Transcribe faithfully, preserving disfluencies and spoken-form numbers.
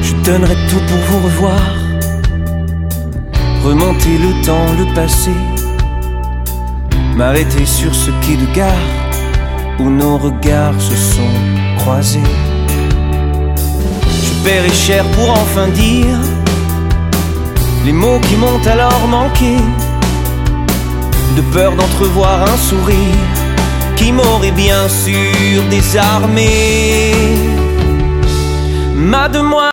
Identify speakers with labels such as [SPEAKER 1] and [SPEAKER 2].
[SPEAKER 1] Je donnerais tout pour vous revoir, remonter le temps, le passé, m'arrêter sur ce quai de gare où nos regards se sont croisés. Je paierai cher pour enfin dire les mots qui m'ont alors manqué, de peur d'entrevoir un sourire qui m'aurait bien sûr désarmé. Ma demoiselle